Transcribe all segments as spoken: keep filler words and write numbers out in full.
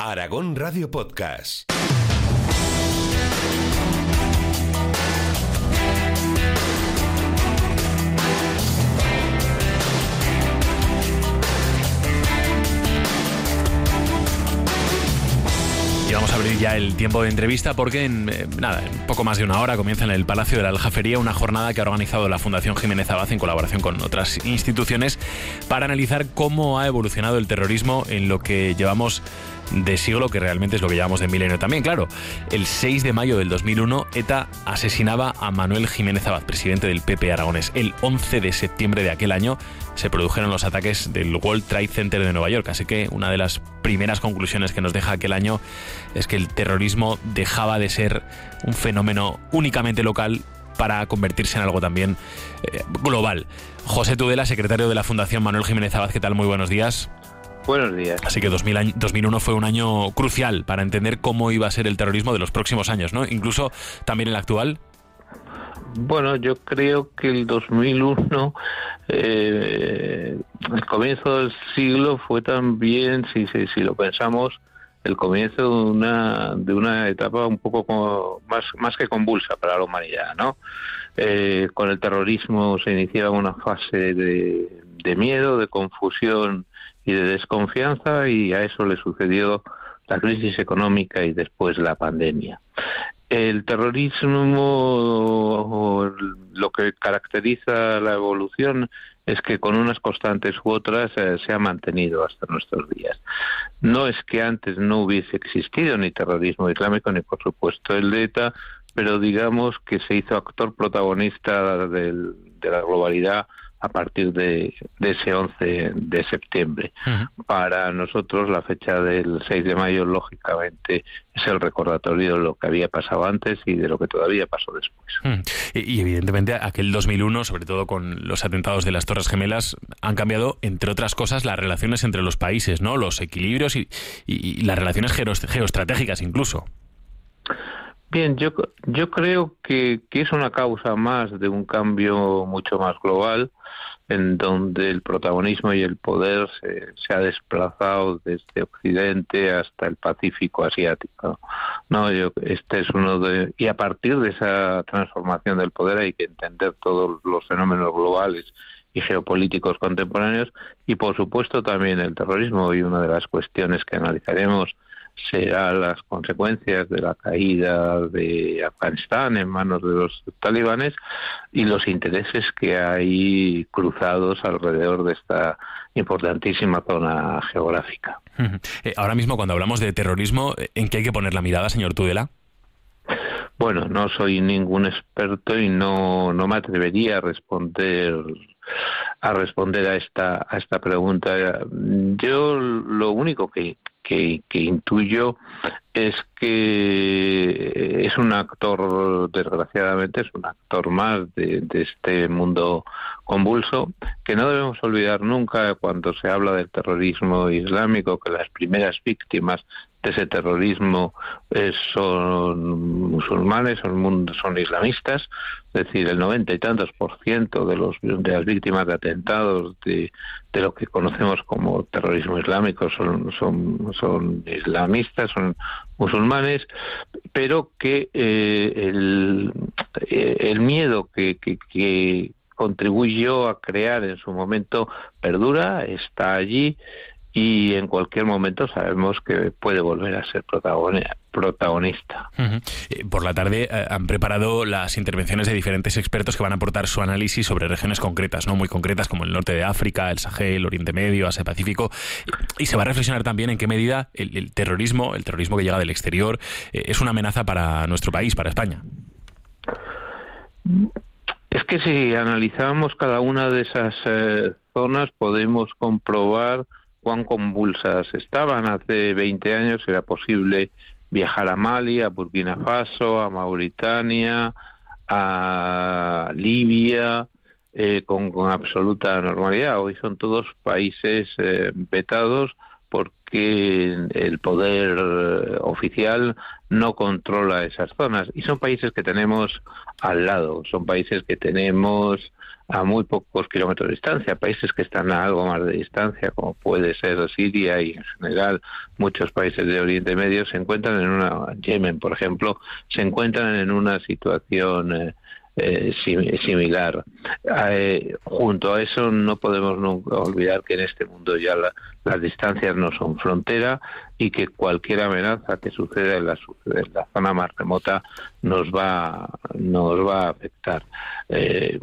Aragón Radio Podcast. Y vamos a abrir ya el tiempo de entrevista porque en eh, nada, en poco más de una hora comienza en el Palacio de la Aljafería una jornada que ha organizado la Fundación Jiménez Abad en colaboración con otras instituciones para analizar cómo ha evolucionado el terrorismo en lo que llevamos de siglo, que realmente es lo que llevamos de milenio también. Claro, el seis de mayo del dos mil uno ETA asesinaba a Manuel Jiménez Abad, presidente del P P aragonés. El once de septiembre de aquel año se produjeron los ataques del World Trade Center de Nueva York, así que una de las primeras conclusiones que nos deja aquel año es que el terrorismo dejaba de ser un fenómeno únicamente local para convertirse en algo también eh, global. José Tudela, secretario de la Fundación Manuel Jiménez Abad, ¿qué tal? Muy buenos días. Buenos días. Así que dos mil uno fue un año crucial para entender cómo iba a ser el terrorismo de los próximos años, ¿no? Incluso también el actual. Bueno, yo creo que el dos mil uno, eh, el comienzo del siglo fue también, si, si, si lo pensamos, el comienzo de una de una etapa un poco como, más más que convulsa para la humanidad, ¿no? Eh, con el terrorismo se iniciaba una fase de, de miedo, de confusión y de desconfianza, y a eso le sucedió la crisis económica y después la pandemia. El terrorismo, lo que caracteriza la evolución es que con unas constantes u otras eh, se ha mantenido hasta nuestros días. No es que antes no hubiese existido ni terrorismo islámico ni por supuesto el de ETA, pero digamos que se hizo actor protagonista del, de la globalidad a partir de, de ese once de septiembre. Uh-huh. Para nosotros la fecha del seis de mayo, lógicamente, es el recordatorio de lo que había pasado antes y de lo que todavía pasó después. Uh-huh. Y, y evidentemente aquel dos mil uno, sobre todo con los atentados de las Torres Gemelas, han cambiado, entre otras cosas, las relaciones entre los países, ¿no? Los equilibrios y, y, y las relaciones geoestratégicas incluso. Bien, yo yo creo que, que es una causa más de un cambio mucho más global, en donde el protagonismo y el poder se, se ha desplazado desde Occidente hasta el Pacífico asiático. No, yo este es uno de y a partir de esa transformación del poder hay que entender todos los fenómenos globales y geopolíticos contemporáneos y por supuesto también el terrorismo, y una de las cuestiones que analizaremos será las consecuencias de la caída de Afganistán en manos de los talibanes y los intereses que hay cruzados alrededor de esta importantísima zona geográfica. Ahora mismo, cuando hablamos de terrorismo, ¿en qué hay que poner la mirada, señor Tudela? Bueno, no soy ningún experto y no, no me atrevería a responder a responder a esta a esta pregunta. Yo lo único que Que, que intuyo es que es un actor, desgraciadamente, es un actor más de, de este mundo convulso, que no debemos olvidar nunca cuando se habla del terrorismo islámico, que las primeras víctimas de ese terrorismo eh, son musulmanes, son, son islamistas, es decir, el noventa y tantos por ciento de los de las víctimas de atentados de, de lo que conocemos como terrorismo islámico son son son islamistas, son musulmanes, pero que eh, el el miedo que, que, que contribuyó a crear en su momento perdura, está allí. Y en cualquier momento sabemos que puede volver a ser protagonista. Uh-huh. Por la tarde eh, han preparado las intervenciones de diferentes expertos que van a aportar su análisis sobre regiones concretas, ¿no? Muy concretas, como el norte de África, el Sahel, Oriente Medio, Asia Pacífico. Y se va a reflexionar también en qué medida el, el terrorismo, el terrorismo que llega del exterior, eh, es una amenaza para nuestro país, para España. Es que si analizamos cada una de esas eh, zonas podemos comprobar cuán convulsas estaban. Hace veinte años era posible viajar a Mali, a Burkina Faso, a Mauritania, a Libia, eh, con, con absoluta normalidad. Hoy son todos países eh, vetados porque que el poder oficial no controla esas zonas. Y son países que tenemos al lado, son países que tenemos a muy pocos kilómetros de distancia, países que están a algo más de distancia, como puede ser Siria y en general muchos países de Oriente Medio, se encuentran en una, Yemen, por ejemplo, se encuentran en una situación eh, Eh, similar. Eh, junto a eso no podemos nunca olvidar que en este mundo ya la, las distancias no son frontera y que cualquier amenaza que suceda en la, en la zona más remota nos va nos va a afectar. Eh,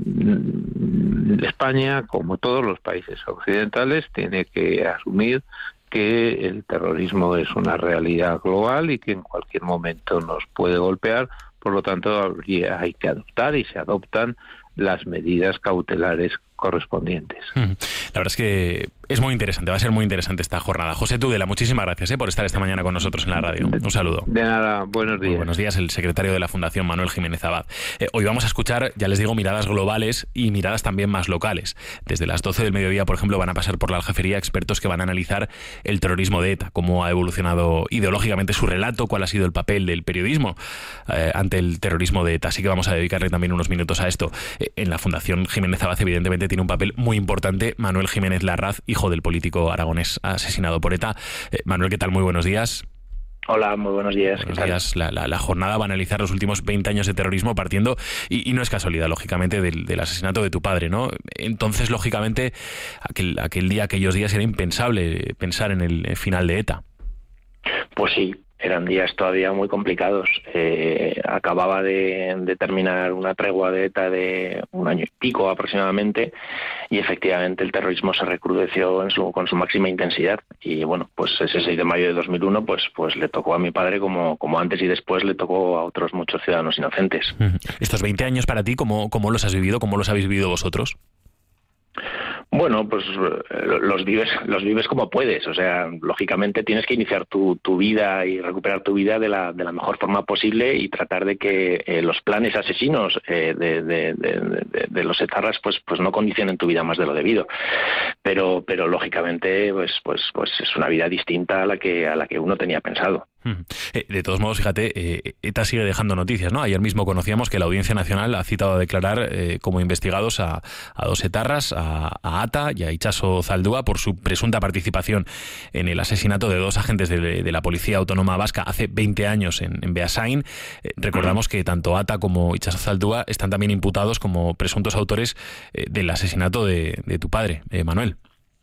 España, como todos los países occidentales, tiene que asumir que el terrorismo es una realidad global y que en cualquier momento nos puede golpear. Por lo tanto, hay que adoptar y se adoptan las medidas cautelares correspondientes. La verdad es que es muy interesante, va a ser muy interesante esta jornada. José Tudela, muchísimas gracias ¿eh? por estar esta mañana con nosotros en la radio. Un saludo. De nada, buenos días. Muy buenos días, el secretario de la Fundación, Manuel Jiménez Abad. Eh, hoy vamos a escuchar, ya les digo, miradas globales y miradas también más locales. Desde las doce del mediodía, por ejemplo, van a pasar por la Aljafería expertos que van a analizar el terrorismo de ETA, cómo ha evolucionado ideológicamente su relato, cuál ha sido el papel del periodismo eh, ante el terrorismo de ETA. Así que vamos a dedicarle también unos minutos a esto. Eh, en la Fundación Jiménez Abad, evidentemente, tiene un papel muy importante Manuel Jiménez Larraz, hijo del político aragonés asesinado por ETA. Eh, Manuel, ¿qué tal? Muy buenos días. Hola, muy buenos días. Buenos días. La, la, la jornada va a analizar los últimos veinte años de terrorismo partiendo, y, y no es casualidad, lógicamente, del, del asesinato de tu padre, ¿no? Entonces, lógicamente, aquel, aquel día, aquellos días, era impensable pensar en el final de ETA. Pues sí. Eran días todavía muy complicados. Eh, acababa de, de terminar una tregua de ETA de un año y pico aproximadamente, y efectivamente el terrorismo se recrudeció en su, con su máxima intensidad. Y bueno, pues ese seis de mayo de dos mil uno pues, pues le tocó a mi padre como, como antes y después le tocó a otros muchos ciudadanos inocentes. Estos veinte años para ti, ¿cómo, cómo los has vivido? ¿Cómo los habéis vivido vosotros? Bueno, pues los vives los vives como puedes. O sea, lógicamente tienes que iniciar tu, tu vida y recuperar tu vida de la de la mejor forma posible y tratar de que eh, los planes asesinos eh, de, de, de, de, de los etarras pues pues no condicionen tu vida más de lo debido. Pero pero lógicamente pues pues pues es una vida distinta a la que a la que uno tenía pensado. De todos modos, fíjate, eh, ETA sigue dejando noticias, ¿no? Ayer mismo conocíamos que la Audiencia Nacional ha citado a declarar eh, como investigados a, a dos etarras, a, a Ata y a Itxaso Zaldúa, por su presunta participación en el asesinato de dos agentes de, de la Policía Autónoma Vasca hace veinte años en, en Beasain. Eh, recordamos que tanto Ata como Itxaso Zaldúa están también imputados como presuntos autores eh, del asesinato de, de tu padre, eh, Manuel.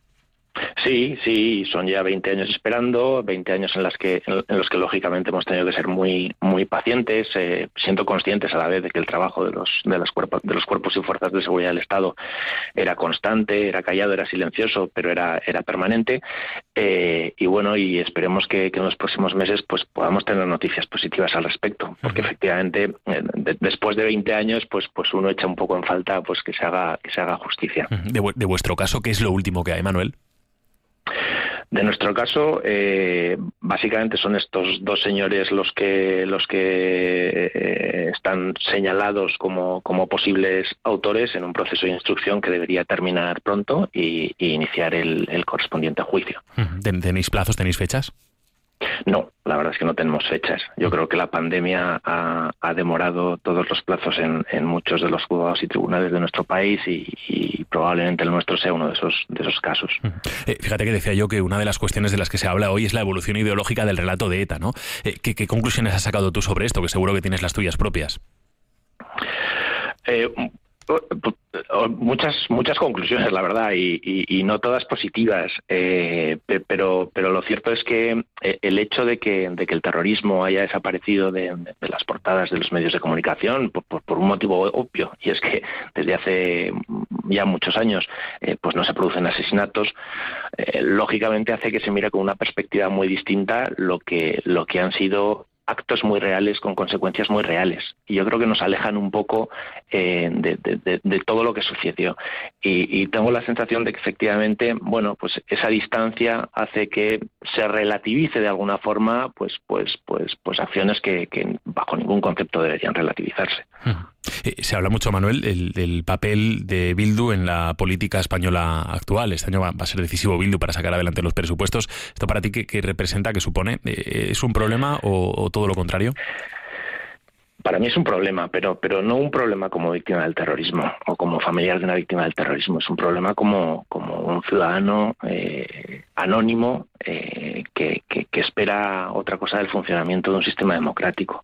Sí, sí, son ya veinte años esperando, veinte años en, las que, en los que lógicamente hemos tenido que ser muy muy pacientes, eh, siendo conscientes a la vez de que el trabajo de los de los cuerpos de los cuerpos y fuerzas de seguridad del Estado era constante, era callado, era silencioso, pero era era permanente. Eh, y bueno, y esperemos que, que en los próximos meses pues podamos tener noticias positivas al respecto, porque efectivamente eh, de, después de veinte años pues pues uno echa un poco en falta pues que se haga que se haga justicia. De, de vuestro caso, ¿qué es lo último que hay, Manuel? De nuestro caso, eh, básicamente son estos dos señores los que los que eh, están señalados como, como posibles autores en un proceso de instrucción que debería terminar pronto y, y iniciar el, el correspondiente juicio. ¿Tenéis plazos, tenéis fechas? No, la verdad es que no tenemos fechas. Yo creo que la pandemia ha, ha demorado todos los plazos en, en muchos de los juzgados y tribunales de nuestro país y, y probablemente el nuestro sea uno de esos de esos casos. Eh, fíjate que decía yo que una de las cuestiones de las que se habla hoy es la evolución ideológica del relato de ETA, ¿no? Eh, ¿qué, ¿Qué conclusiones has sacado tú sobre esto? Que seguro que tienes las tuyas propias. Eh, Muchas muchas conclusiones, la verdad, y, y, y no todas positivas, eh, pero pero lo cierto es que el hecho de que de que el terrorismo haya desaparecido de, de las portadas de los medios de comunicación por, por, por un motivo obvio, y es que desde hace ya muchos años eh, pues no se producen asesinatos, eh, lógicamente hace que se mire con una perspectiva muy distinta lo que lo que han sido actos muy reales con consecuencias muy reales. Y yo creo que nos alejan un poco eh, de, de, de, de todo lo que sucedió. Y, y tengo la sensación de que efectivamente, bueno, pues esa distancia hace que se relativice de alguna forma, pues, pues, pues, pues acciones que, que bajo ningún concepto deberían relativizarse. Eh, se habla mucho, Manuel, del, del papel de Bildu en la política española actual. Este año va, va a ser decisivo Bildu para sacar adelante los presupuestos. ¿Esto para ti qué, qué representa, qué supone? Eh, ¿Es un problema o, o todo lo contrario? Para mí es un problema, pero pero no un problema como víctima del terrorismo o como familiar de una víctima del terrorismo. Es un problema como, como un ciudadano eh, anónimo eh, que, que, que espera otra cosa del funcionamiento de un sistema democrático.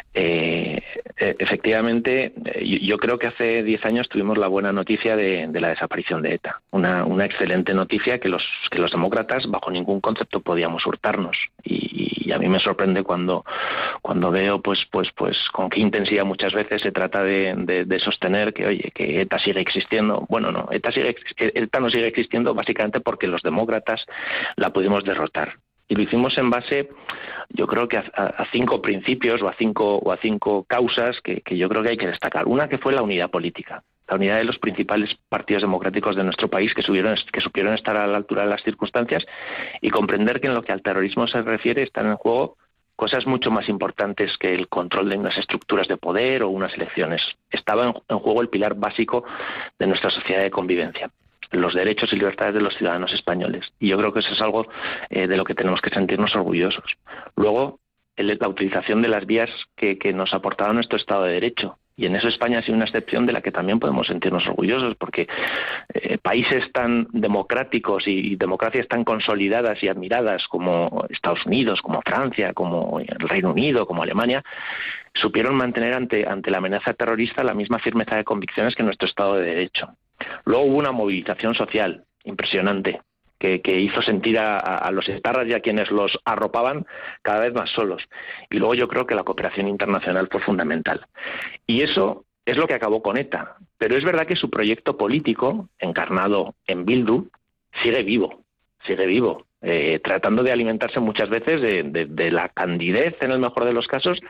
Eh, efectivamente, yo, yo creo que hace diez años tuvimos la buena noticia de, de la desaparición de ETA. Una, una excelente noticia que los, que los demócratas bajo ningún concepto podíamos hurtarnos. Y, y a mí me sorprende cuando, cuando veo pues, pues, pues con qué intensidad muchas veces se trata de, de, de sostener que, oye, que ETA sigue existiendo. Bueno, no, ETA, sigue, ETA no sigue existiendo básicamente porque los demócratas la pudimos derrotar. Y lo hicimos en base, yo creo que a, a cinco principios o a cinco, o a cinco causas que, que yo creo que hay que destacar. Una que fue la unidad política. La unidad de los principales partidos democráticos de nuestro país que, subieron, que supieron estar a la altura de las circunstancias y comprender que en lo que al terrorismo se refiere están en juego cosas mucho más importantes que el control de unas estructuras de poder o unas elecciones. Estaba en, en juego el pilar básico de nuestra sociedad de convivencia, los derechos y libertades de los ciudadanos españoles. Y yo creo que eso es algo eh, de lo que tenemos que sentirnos orgullosos. Luego, el, la utilización de las vías que, que nos aportaba nuestro Estado de Derecho. Y en eso España ha sido una excepción de la que también podemos sentirnos orgullosos, porque eh, países tan democráticos y democracias tan consolidadas y admiradas como Estados Unidos, como Francia, como el Reino Unido, como Alemania, supieron mantener ante, ante la amenaza terrorista la misma firmeza de convicciones que nuestro Estado de Derecho. Luego hubo una movilización social impresionante, que, que hizo sentir a, a los etarras y a quienes los arropaban cada vez más solos. Y luego yo creo que la cooperación internacional fue fundamental. Y eso es lo que acabó con ETA. Pero es verdad que su proyecto político, encarnado en Bildu, sigue vivo, sigue vivo, eh, tratando de alimentarse muchas veces de, de, de la candidez, en el mejor de los casos,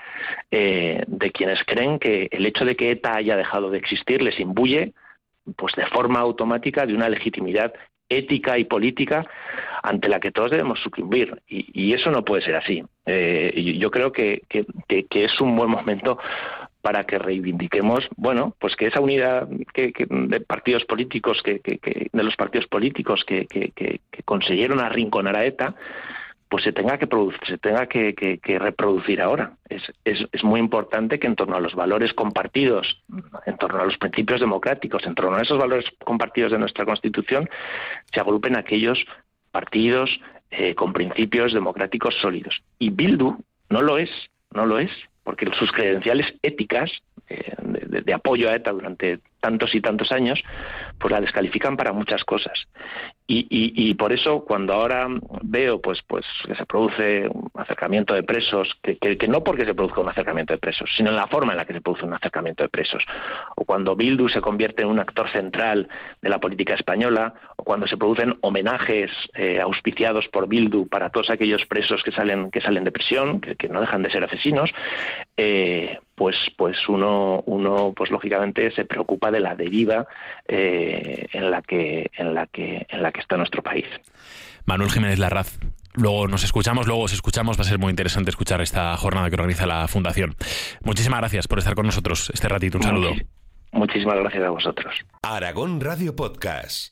eh, de quienes creen que el hecho de que ETA haya dejado de existir les imbuye pues de forma automática de una legitimidad ética y política ante la que todos debemos sucumbir, y, y eso no puede ser así. Eh, yo creo que, que, que es un buen momento para que reivindiquemos, bueno, pues que esa unidad que, que de partidos políticos, que, que, que de los partidos políticos que, que, que, que consiguieron arrinconar a ETA, pues se tenga que producir, se tenga que, que, que reproducir ahora. Es, es, es muy importante que en torno a los valores compartidos, en torno a los principios democráticos, en torno a esos valores compartidos de nuestra Constitución, se agrupen aquellos partidos eh, con principios democráticos sólidos. Y Bildu no lo es, no lo es, porque sus credenciales éticas eh, de, de apoyo a ETA durante tantos y tantos años, pues la descalifican para muchas cosas. Y, y, y por eso, cuando ahora veo pues pues que se produce un acercamiento de presos, que, que, que no porque se produzca un acercamiento de presos, sino en la forma en la que se produce un acercamiento de presos, o cuando Bildu se convierte en un actor central de la política española, o cuando se producen homenajes eh, auspiciados por Bildu para todos aquellos presos que salen que salen de prisión, que, que no dejan de ser asesinos, eh, pues pues uno uno pues lógicamente se preocupa de la deriva eh, en la que en la que en la que está nuestro país. Manuel Jiménez Larraz, luego nos escuchamos, luego os escuchamos, va a ser muy interesante escuchar esta jornada que organiza la Fundación. Muchísimas gracias por estar con nosotros este ratito, un saludo. Muchísimas gracias a vosotros. Aragón Radio Podcast.